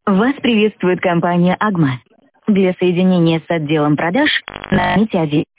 Вас приветствует компания «Агма». Для соединения с отделом продаж нажмите 1.